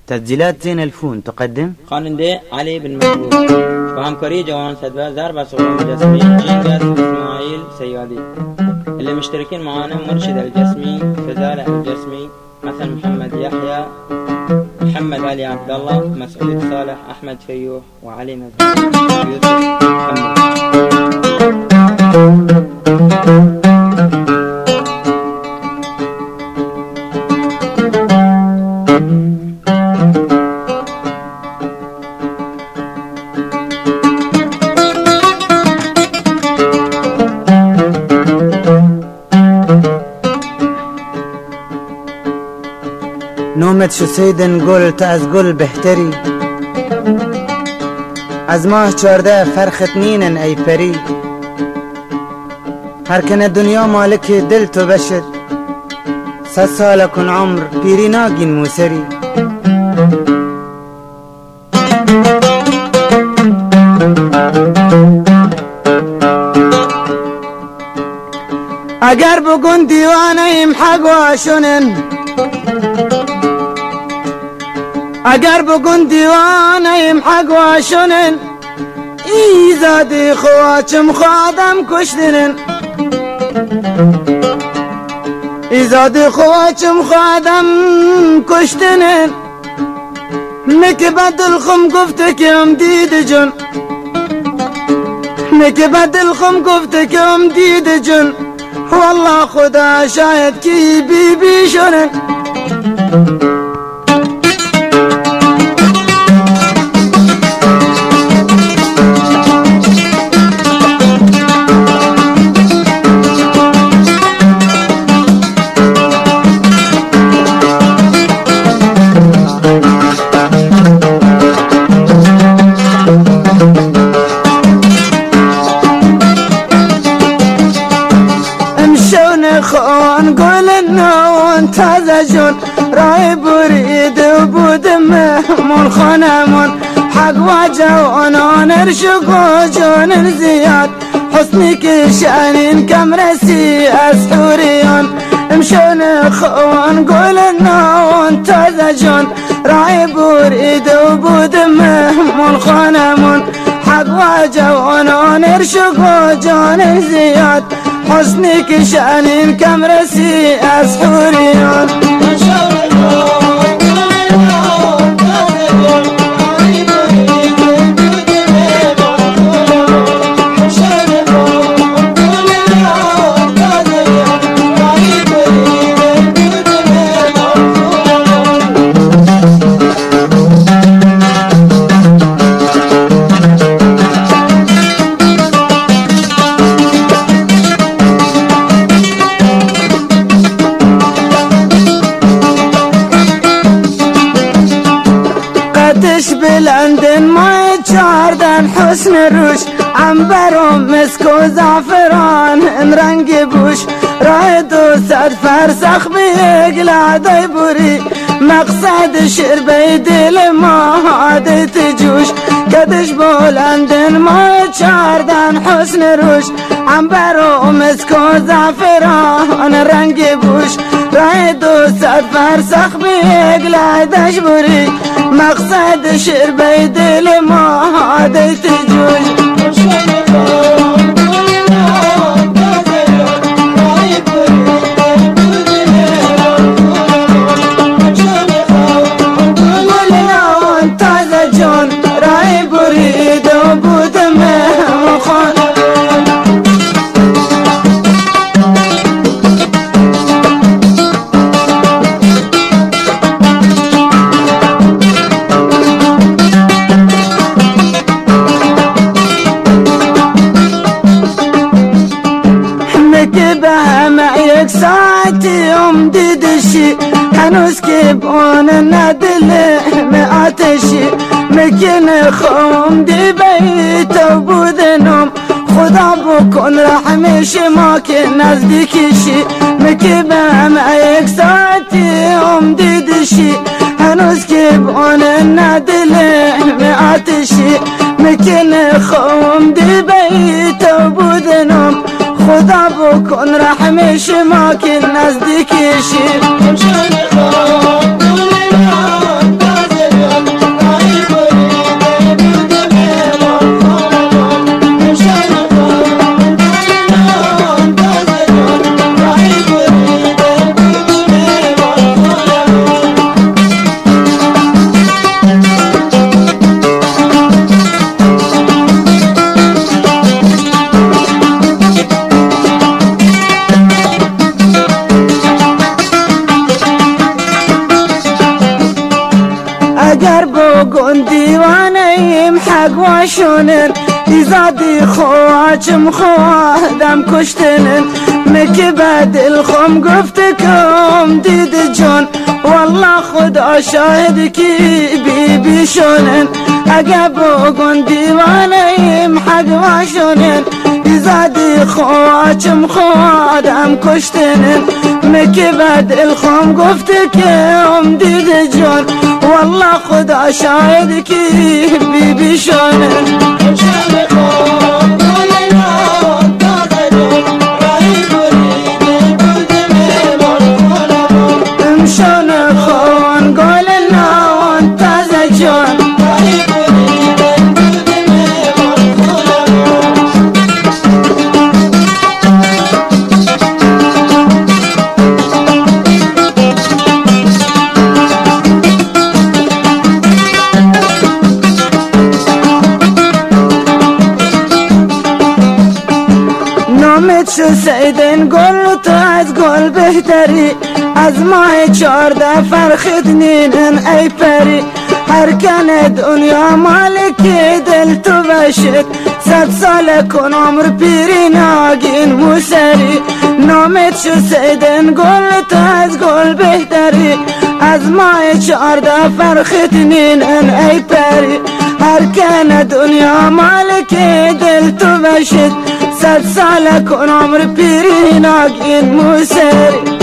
تسجيلات زين الفون تقدم خواننده علي بن محبوب و همکاری جوان صدوزار و صغرى الجسمي جنجز اسماعيل سيادي. اللي مشتركين معانا مرشد الجسمي، فزالة الجسمي، حسن محمد يحيى، محمد علي عبد الله، مسعود صالح، أحمد فيوح، وعلي مزيد، يوسف محمد. نومت شو سیدن گل تا از گل بهتری، از ماه 14 فرخت نینن ای پری. هر کنه دنیا مالک دل تو بشر، 100 سال کن عمر پیری ناگین موسری. اگر بگن دیوانه ایم حق و شنن، اگر بگن دیوانه ایم حق و شنن، ایزادی خواچم خوادم کشتنن، ایزادی خواچم خوادم کشتنن. مکه بدل خم گفته که هم دید جن، مکه بدل خم گفته که هم دید جن، والله خدا شاید کی بی بی شنن. خان گل نوان تازه جون، رای برید و بود مهمون خانمون. حق و جوانان ارشق و جون زیاد، حسنی که شانین کم رسی از حوریان. امشون خوان گل نوان تازه جون، رای برید و بود مهمون خانمون. حق و جوانان ارشق و جون زیاد، حسنی که شانین کم رسی از حوریان. بلندن ما 14 حسن روش، عنبر و مسک و زعفران ان رنگ بوش. راه 200 فرسخ بیگ لعدای بوری، مقصد شربه دل ما عادت جوش. کدش بلندن ما 14 حسن روش، عنبر و مسک و زعفران رنگ بوش. راه 200 فرسخ بیگ لعدش بوری، مقصد شربه دل ما عادت جوش. ساعتی دیدشی هنوز که بون ندل آتشی. مکن خوم دی بیت و بودنم، خدا بکن رحمش ما که نزدیکشی. مکن بهم یک ساعتی دیدشی هنوز که بون ندل آتشی. مکن خوم دی بیت و بودنم، خدا بکن رحمش ما که نزدیکشی. بقون دیوانیم حق واشونن ایزادی خواچم خوادم کشتنن مکی بدل خم گفتکم دید جون والله خدا شاهد کی بی شونن اگه بقون دیوانیم حق واشونن ایزادی خواچم خوادم کشتنن مکی بدل خم گفتکم دید جون والله خدا شاهد کی بی شونن نامت شو سیدن گل تو از گل بهتری از ماه 14 فرخت نینن ای پری هر کن دنیا مالکی دل تو بشد 100 سال کن عمر پیری ناگین موسری نامت شو سیدن گل تو از گل بهتری از ماه 14 فرخت نینن ای پری هر کن دنیا مالکی دل تو بشد 100 سال کن عمر پیری ناگین موسری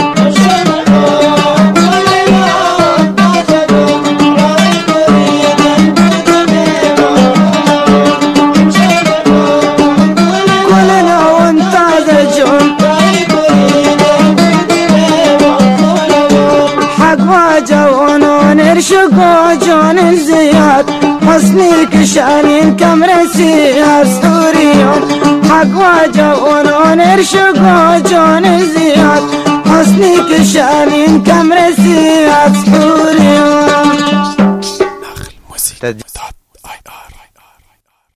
شقا جان زياد حسني كشانين كم رسي أسطوريون حق واجون ارشقا جان زياد حسني كشانين كم رسي أسطوريون